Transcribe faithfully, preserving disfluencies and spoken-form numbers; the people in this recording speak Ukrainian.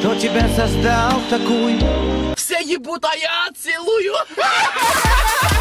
Кто тебя создал такую? Все ебут, а я целую.